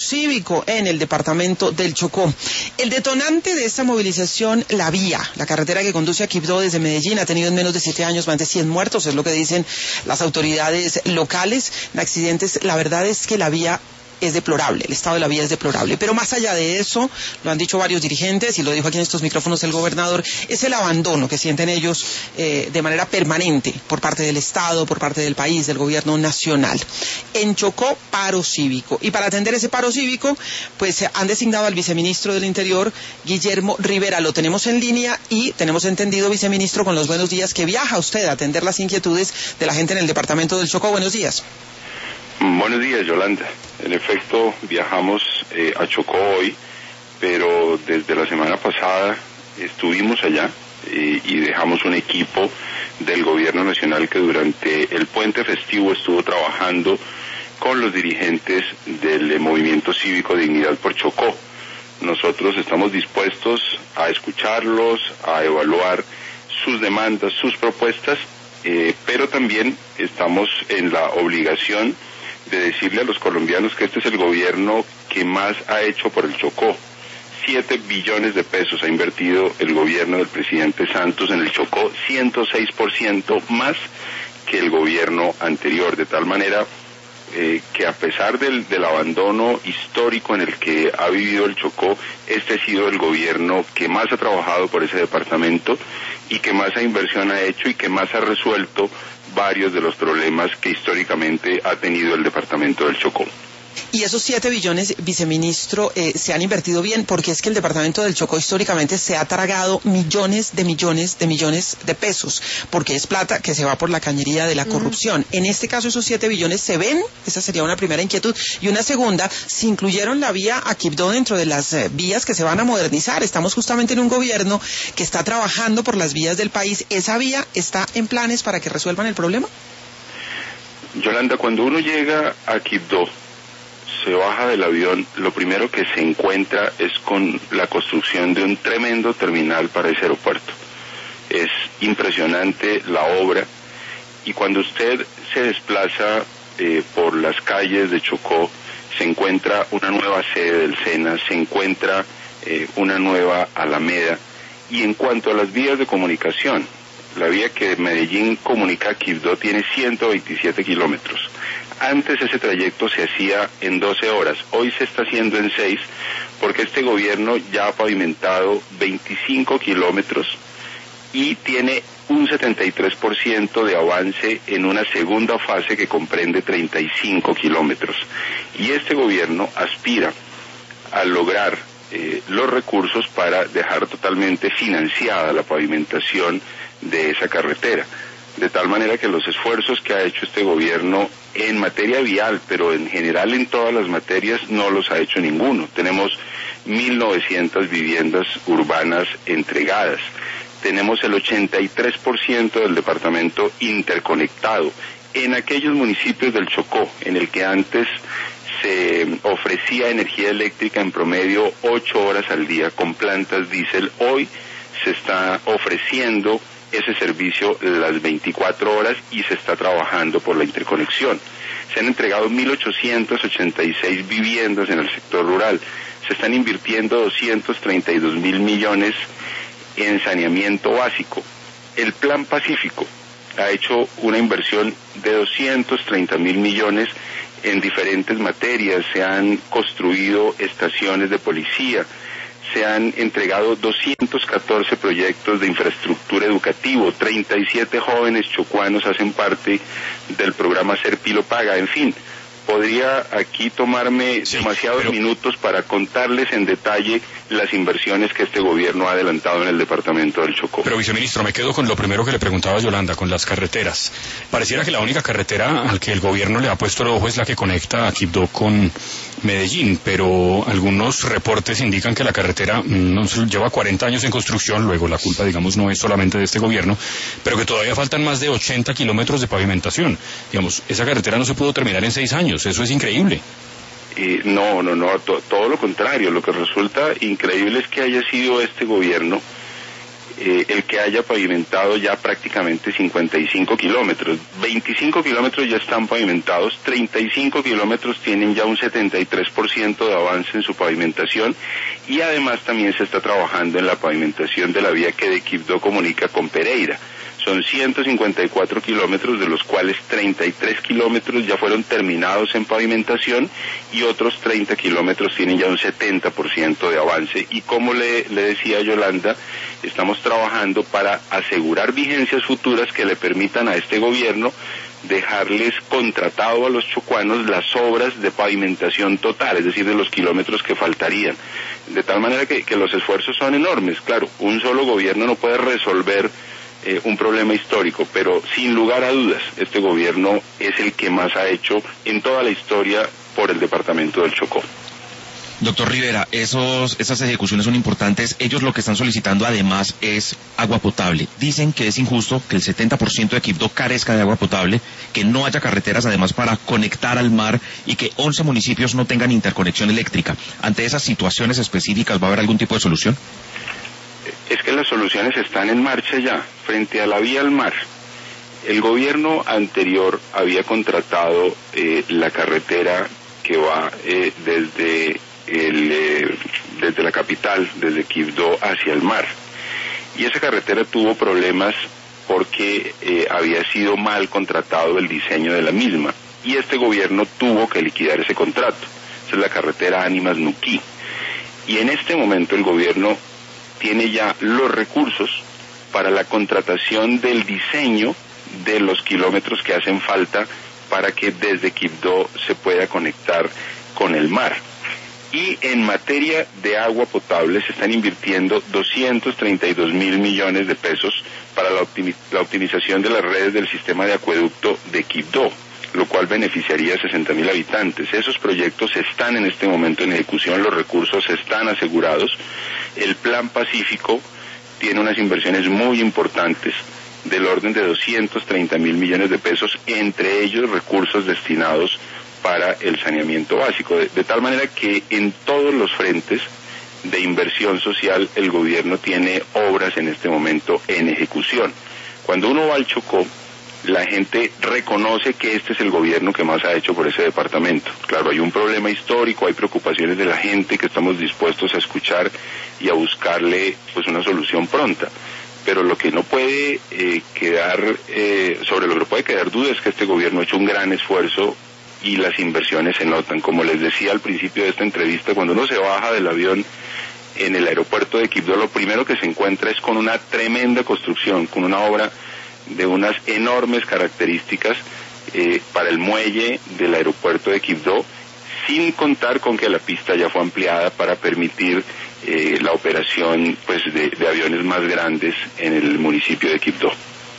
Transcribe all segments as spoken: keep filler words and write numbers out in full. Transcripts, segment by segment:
cívico en el departamento del Chocó. El detonante de esta movilización, la vía, la carretera que conduce a Quibdó desde Medellín, ha tenido en menos de siete años más de cien muertos, es lo que dicen las autoridades locales. En accidentes, la verdad es que la vía es deplorable, el estado de la vía es deplorable, pero más allá de eso, lo han dicho varios dirigentes y lo dijo aquí en estos micrófonos el gobernador, es el abandono que sienten ellos eh, de manera permanente por parte del Estado, por parte del país, del gobierno nacional. En Chocó, paro cívico, y para atender ese paro cívico, pues han designado al viceministro del Interior, Guillermo Rivera. Lo tenemos en línea y tenemos entendido, viceministro, con los buenos días, que viaja usted a atender las inquietudes de la gente en el departamento del Chocó. Buenos días. Buenos días, Yolanda. En efecto, viajamos eh, a Chocó hoy, pero desde la semana pasada estuvimos allá eh, y dejamos un equipo del gobierno nacional que durante el puente festivo estuvo trabajando con los dirigentes del eh, movimiento cívico Dignidad por Chocó. Nosotros estamos dispuestos a escucharlos, a evaluar sus demandas, sus propuestas, eh, pero también estamos en la obligación de decirle a los colombianos que este es el gobierno que más ha hecho por el Chocó. Siete billones de pesos ha invertido el gobierno del presidente Santos en el Chocó, ciento seis por ciento más que el gobierno anterior, de tal manera eh, que a pesar del, del abandono histórico en el que ha vivido el Chocó, este ha sido el gobierno que más ha trabajado por ese departamento y que más inversión ha hecho y que más ha resuelto varios de los problemas que históricamente ha tenido el departamento del Chocó. Y esos siete billones, viceministro, eh, se han invertido bien, porque es que el departamento del Chocó históricamente se ha tragado millones de millones de millones de pesos, porque es plata que se va por la cañería de la corrupción. Mm. En este caso, esos siete billones se ven, esa sería una primera inquietud. Y una segunda, si incluyeron la vía a Quibdó dentro de las eh, vías que se van a modernizar. Estamos justamente en un gobierno que está trabajando por las vías del país. ¿Esa vía está en planes para que resuelvan el problema? Yolanda, cuando uno llega a Quibdó, se baja del avión, lo primero que se encuentra es con la construcción de un tremendo terminal para ese aeropuerto. Es impresionante la obra, y cuando usted se desplaza eh, por las calles de Chocó, se encuentra una nueva sede del SENA, se encuentra eh, una nueva Alameda. Y en cuanto a las vías de comunicación, la vía que Medellín comunica a Quibdó tiene ciento veintisiete kilómetros. Antes ese trayecto se hacía en doce horas, hoy se está haciendo en seis, porque este gobierno ya ha pavimentado veinticinco kilómetros y tiene un setenta y tres por ciento de avance en una segunda fase que comprende treinta y cinco kilómetros. Y este gobierno aspira a lograr eh, los recursos para dejar totalmente financiada la pavimentación de esa carretera. De tal manera que los esfuerzos que ha hecho este gobierno en materia vial, pero en general en todas las materias, no los ha hecho ninguno. Tenemos mil novecientas viviendas urbanas entregadas. Tenemos el ochenta y tres por ciento del departamento interconectado. En aquellos municipios del Chocó, en el que antes se ofrecía energía eléctrica en promedio ocho horas al día con plantas diésel, hoy se está ofreciendo ese servicio las veinticuatro horas y se está trabajando por la interconexión. Se han entregado mil ochocientas ochenta y seis viviendas en el sector rural. Se están invirtiendo doscientos treinta y dos mil millones en saneamiento básico. El Plan Pacífico ha hecho una inversión de doscientos treinta mil millones en diferentes materias. Se han construido estaciones de policía. Se han entregado doscientos catorce proyectos de infraestructura educativo, treinta y siete jóvenes chocuanos hacen parte del programa Ser Pilo Paga. En fin, podría aquí tomarme sí, demasiados pero... minutos para contarles en detalle las inversiones que este gobierno ha adelantado en el departamento del Chocó. Pero, viceministro, me quedo con lo primero que le preguntaba a Yolanda, con las carreteras. Pareciera que la única carretera al que el gobierno le ha puesto el ojo es la que conecta a Quibdó con Medellín, pero algunos reportes indican que la carretera no, lleva cuarenta años en construcción, luego la culpa, digamos, no es solamente de este gobierno, pero que todavía faltan más de ochenta kilómetros de pavimentación. Digamos, esa carretera no se pudo terminar en seis años, eso es increíble. Eh, no, no, no, to, todo lo contrario. Lo que resulta increíble es que haya sido este gobierno eh, el que haya pavimentado ya prácticamente cincuenta y cinco kilómetros. veinticinco kilómetros ya están pavimentados, treinta y cinco kilómetros tienen ya un setenta y tres por ciento de avance en su pavimentación, y además también se está trabajando en la pavimentación de la vía que de Quibdó comunica con Pereira. Son ciento cincuenta y cuatro kilómetros, de los cuales treinta y tres kilómetros ya fueron terminados en pavimentación y otros treinta kilómetros tienen ya un setenta por ciento de avance. Y como le, le decía Yolanda, estamos trabajando para asegurar vigencias futuras que le permitan a este gobierno dejarles contratado a los chocuanos las obras de pavimentación total, es decir, de los kilómetros que faltarían. De tal manera que, que los esfuerzos son enormes. Claro, un solo gobierno no puede resolver Eh, un problema histórico, pero sin lugar a dudas, este gobierno es el que más ha hecho en toda la historia por el departamento del Chocó. Doctor Rivera, esos, esas ejecuciones son importantes. Ellos lo que están solicitando además es agua potable. Dicen que es injusto que el setenta por ciento de Quibdó carezca de agua potable, que no haya carreteras además para conectar al mar y que once municipios no tengan interconexión eléctrica. Ante esas situaciones específicas, ¿va a haber algún tipo de solución? Es que las soluciones están en marcha ya, frente a la vía al mar. El gobierno anterior había contratado eh, la carretera que va eh, desde, el, eh, desde la capital, desde Quibdó hacia el mar. Y esa carretera tuvo problemas porque eh, había sido mal contratado el diseño de la misma. Y este gobierno tuvo que liquidar ese contrato. Esa es la carretera Ánimas-Nuquí. Y en este momento el gobierno tiene ya los recursos para la contratación del diseño de los kilómetros que hacen falta para que desde Quibdó se pueda conectar con el mar. Y en materia de agua potable se están invirtiendo doscientos treinta y dos mil millones de pesos para la, optimi- la optimización de las redes del sistema de acueducto de Quibdó, lo cual beneficiaría a sesenta mil habitantes. Esos proyectos están en este momento en ejecución, los recursos están asegurados. El Plan Pacífico tiene unas inversiones muy importantes del orden de doscientos treinta mil millones de pesos, entre ellos recursos destinados para el saneamiento básico, de, de tal manera que en todos los frentes de inversión social el gobierno tiene obras en este momento en ejecución. Cuando uno va al Chocó, la gente reconoce que este es el gobierno que más ha hecho por ese departamento. Claro, hay un problema histórico, hay preocupaciones de la gente que estamos dispuestos a escuchar y a buscarle pues una solución pronta. Pero lo que no puede eh, quedar, eh, sobre lo que no puede quedar duda es que este gobierno ha hecho un gran esfuerzo y las inversiones se notan. Como les decía al principio de esta entrevista, cuando uno se baja del avión en el aeropuerto de Quibdó, lo primero que se encuentra es con una tremenda construcción, con una obra de unas enormes características eh, para el muelle del aeropuerto de Quibdó, sin contar con que la pista ya fue ampliada para permitir eh, la operación pues de, de aviones más grandes en el municipio de Quibdó.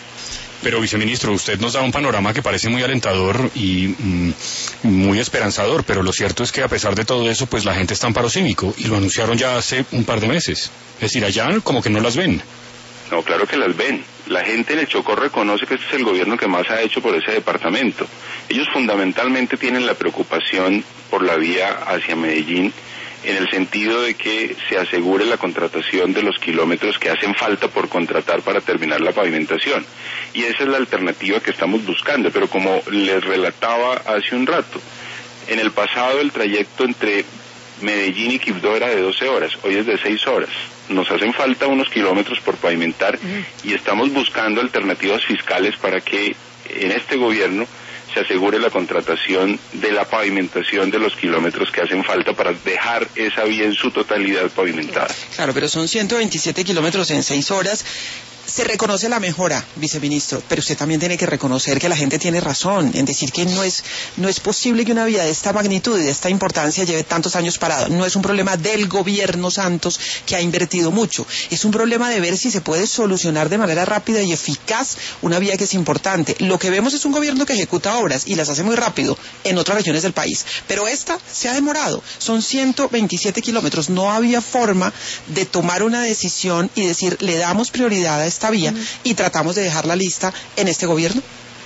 Pero, viceministro, usted nos da un panorama que parece muy alentador y mm, muy esperanzador, pero lo cierto es que a pesar de todo eso, pues la gente está en paro cívico, y lo anunciaron ya hace un par de meses. Es decir, allá como que no las ven. No, claro que las ven. La gente en el Chocó reconoce que este es el gobierno que más ha hecho por ese departamento. Ellos fundamentalmente tienen la preocupación por la vía hacia Medellín, en el sentido de que se asegure la contratación de los kilómetros que hacen falta por contratar para terminar la pavimentación. Y esa es la alternativa que estamos buscando. Pero como les relataba hace un rato, en el pasado el trayecto entre Medellín y Quibdó era de doce horas, hoy es de seis horas. Nos hacen falta unos kilómetros por pavimentar y estamos buscando alternativas fiscales para que en este gobierno se asegure la contratación de la pavimentación de los kilómetros que hacen falta para dejar esa vía en su totalidad pavimentada. Claro, pero son ciento veintisiete kilómetros en seis horas. Se reconoce la mejora, viceministro, pero usted también tiene que reconocer que la gente tiene razón en decir que no es no es posible que una vía de esta magnitud y de esta importancia lleve tantos años parada. No es un problema del gobierno Santos, que ha invertido mucho. Es un problema de ver si se puede solucionar de manera rápida y eficaz una vía que es importante. Lo que vemos es un gobierno que ejecuta obras y las hace muy rápido en otras regiones del país, pero esta se ha demorado. Son ciento veintisiete kilómetros. No había forma de tomar una decisión y decir, le damos prioridad a esta esta vía y tratamos de dejarla lista en este gobierno.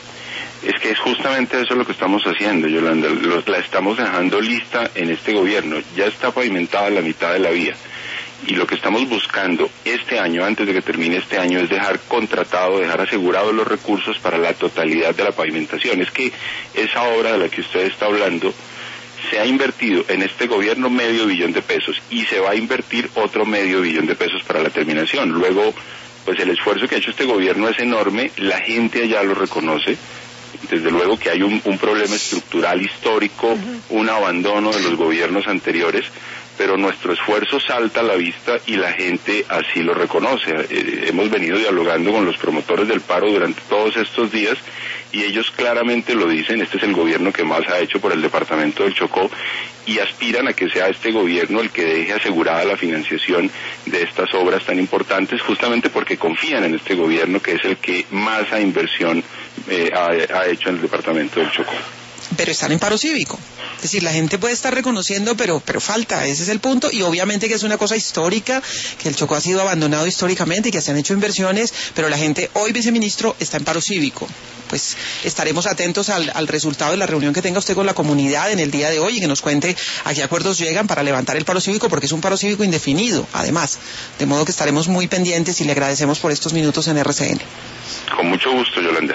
Es que es justamente eso lo que estamos haciendo, Yolanda. Los, la estamos dejando lista en este gobierno. Ya está pavimentada la mitad de la vía y lo que estamos buscando este año, antes de que termine este año, es dejar contratado, dejar asegurados los recursos para la totalidad de la pavimentación. Es que esa obra de la que usted está hablando se ha invertido en este gobierno medio billón de pesos y se va a invertir otro medio billón de pesos para la terminación. Luego, pues el esfuerzo que ha hecho este gobierno es enorme, la gente allá lo reconoce. Desde luego que hay un, un problema estructural histórico, uh-huh. un abandono de los gobiernos anteriores, pero nuestro esfuerzo salta a la vista y la gente así lo reconoce. Eh, hemos venido dialogando con los promotores del paro durante todos estos días y ellos claramente lo dicen, este es el gobierno que más ha hecho por el departamento del Chocó y aspiran a que sea este gobierno el que deje asegurada la financiación de estas obras tan importantes, justamente porque confían en este gobierno que es el que más a inversión eh, ha, ha hecho en el departamento del Chocó. Pero están en paro cívico. Es decir, la gente puede estar reconociendo, pero pero falta, ese es el punto, y obviamente que es una cosa histórica, que el Chocó ha sido abandonado históricamente y que se han hecho inversiones, pero la gente, hoy viceministro, está en paro cívico. Pues estaremos atentos al, al resultado de la reunión que tenga usted con la comunidad en el día de hoy y que nos cuente a qué acuerdos llegan para levantar el paro cívico, porque es un paro cívico indefinido, además. De modo que estaremos muy pendientes y le agradecemos por estos minutos en R C N. Con mucho gusto, Yolanda.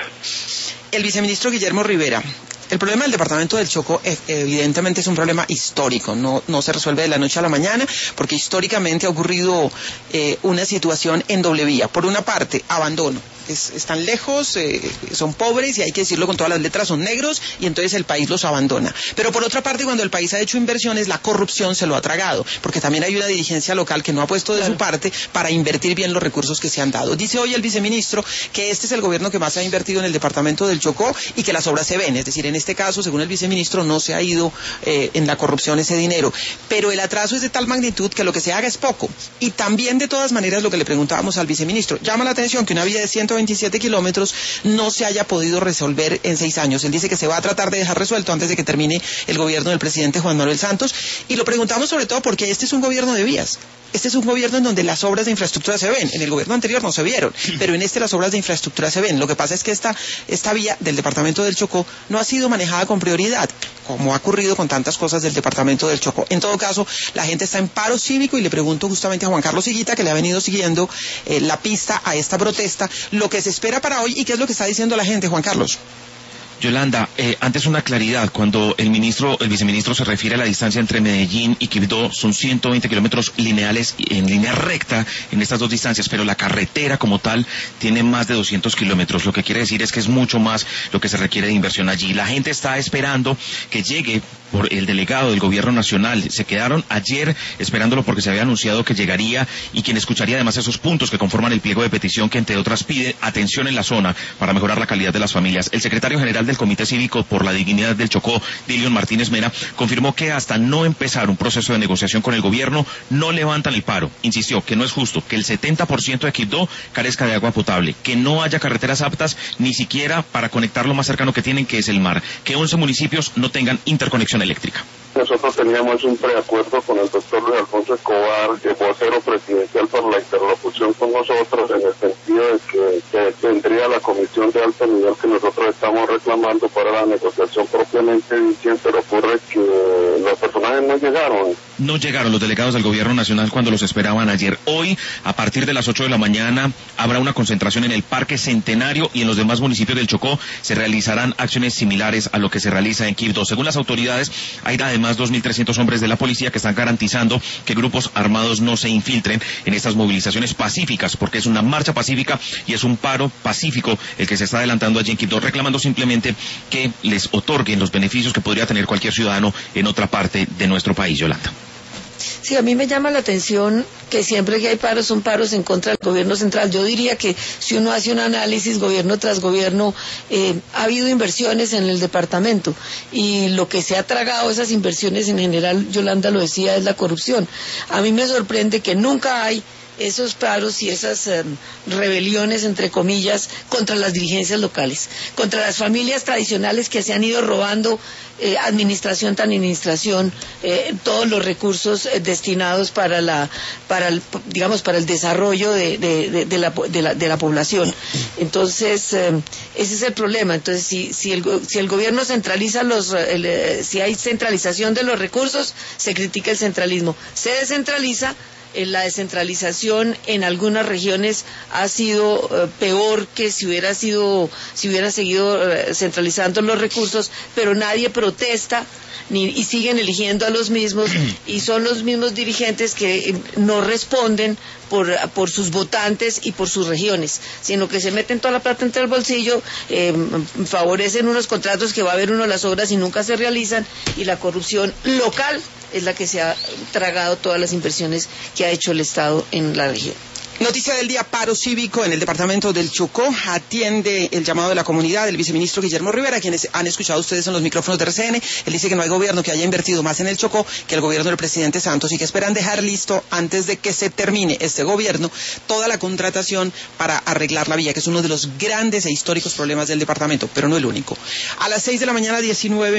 El viceministro Guillermo Rivera. El problema del departamento del Chocó evidentemente es un problema histórico, no, no se resuelve de la noche a la mañana, porque históricamente ha ocurrido eh, una situación en doble vía. Por una parte, abandono. Es, están lejos, eh, son pobres y hay que decirlo con todas las letras, son negros y entonces el país los abandona. Pero por otra parte, cuando el país ha hecho inversiones, la corrupción se lo ha tragado, porque también hay una dirigencia local que no ha puesto de claro. su parte para invertir bien los recursos que se han dado. Dice hoy el viceministro que este es el gobierno que más ha invertido en el departamento del Chocó y que las obras se ven, es decir, en este caso, según el viceministro, no se ha ido eh, en la corrupción ese dinero, pero el atraso es de tal magnitud que lo que se haga es poco. Y también, de todas maneras, lo que le preguntábamos al viceministro, llama la atención que una vía de ciento veintisiete kilómetros no se haya podido resolver en seis años. Él dice que se va a tratar de dejar resuelto antes de que termine el gobierno del presidente Juan Manuel Santos, y lo preguntamos sobre todo porque este es un gobierno de vías. Este es un gobierno en donde las obras de infraestructura se ven. En el gobierno anterior no se vieron, pero en este las obras de infraestructura se ven. Lo que pasa es que esta, esta vía del departamento del Chocó no ha sido manejada con prioridad, como ha ocurrido con tantas cosas del departamento del Chocó. En todo caso, la gente está en paro cívico y le pregunto justamente a Juan Carlos Higuita, que le ha venido siguiendo eh, la pista a esta protesta, lo que se espera para hoy y qué es lo que está diciendo la gente, Juan Carlos. Yolanda, eh, antes una claridad, cuando el ministro, el viceministro se refiere a la distancia entre Medellín y Quibdó, son ciento veinte kilómetros lineales en línea recta en estas dos distancias, pero la carretera como tal tiene más de doscientos kilómetros, lo que quiere decir es que es mucho más lo que se requiere de inversión allí. La gente está esperando que llegue por el delegado del gobierno nacional, se quedaron ayer esperándolo porque se había anunciado que llegaría y quien escucharía además esos puntos que conforman el pliego de petición que entre otras pide atención en la zona para mejorar la calidad de las familias. El secretario general del Comité Cívico por la Dignidad del Chocó, Dilion Martínez Mena, confirmó que hasta no empezar un proceso de negociación con el gobierno no levantan el paro. Insistió que no es justo que el setenta por ciento de Quibdó carezca de agua potable, que no haya carreteras aptas ni siquiera para conectar lo más cercano que tienen, que es el mar, que once municipios no tengan interconexión eléctrica. Nosotros teníamos un preacuerdo con el doctor Luis Alfonso Escobar, que vocero presidencial por la interlocución con nosotros, en el sentido de que, que tendría la comisión de alto nivel que nosotros estamos reclamando para la negociación propiamente dicha, pero ocurre que los personajes no llegaron. No llegaron los delegados del gobierno nacional cuando los esperaban ayer. Hoy, a partir de las ocho de la mañana, habrá una concentración en el Parque Centenario y en los demás municipios del Chocó se realizarán acciones similares a lo que se realiza en Quibdó. Según las autoridades, hay además dos mil trescientos hombres de la policía que están garantizando que grupos armados no se infiltren en estas movilizaciones pacíficas, porque es una marcha pacífica y es un paro pacífico el que se está adelantando allí en Quibdó, reclamando simplemente que les otorguen los beneficios que podría tener cualquier ciudadano en otra parte de nuestro país. Yolanda. Sí, a mí me llama la atención que siempre que hay paros son paros en contra del gobierno central. Yo diría que si uno hace un análisis gobierno tras gobierno, eh, ha habido inversiones en el departamento y lo que se ha tragado esas inversiones en general, Yolanda lo decía, es la corrupción. A mí me sorprende que nunca hay esos paros y esas eh, rebeliones, entre comillas, contra las dirigencias locales, contra las familias tradicionales que se han ido robando eh, administración tras administración, eh, todos los recursos eh, destinados para la, para el, digamos, para el desarrollo de, de, de, de, la, de, la, de la población. Entonces, eh, ese es el problema. Entonces, si, si, el, si el gobierno centraliza los, el, eh, si hay centralización de los recursos, se critica el centralismo. Se descentraliza, eh, la descentralización en algunas regiones ha sido eh, peor que si hubiera sido, si hubiera seguido eh, centralizando los recursos, pero nadie protesta ni, y siguen eligiendo a los mismos y son los mismos dirigentes que eh, no responden por, por sus votantes y por sus regiones, sino que se meten toda la plata entre el bolsillo, eh, favorecen unos contratos que va a haber uno las obras y nunca se realizan, y la corrupción local es la que se ha tragado todas las inversiones que ha hecho el Estado en la región. Noticia del día, paro cívico en el departamento del Chocó. Atiende el llamado de la comunidad el viceministro Guillermo Rivera, quienes han escuchado ustedes en los micrófonos de R C N. Él dice que no hay gobierno que haya invertido más en el Chocó que el gobierno del presidente Santos, y que esperan dejar listo antes de que se termine este gobierno toda la contratación para arreglar la vía, que es uno de los grandes e históricos problemas del departamento, pero no el único. A las seis de la mañana, diecinueve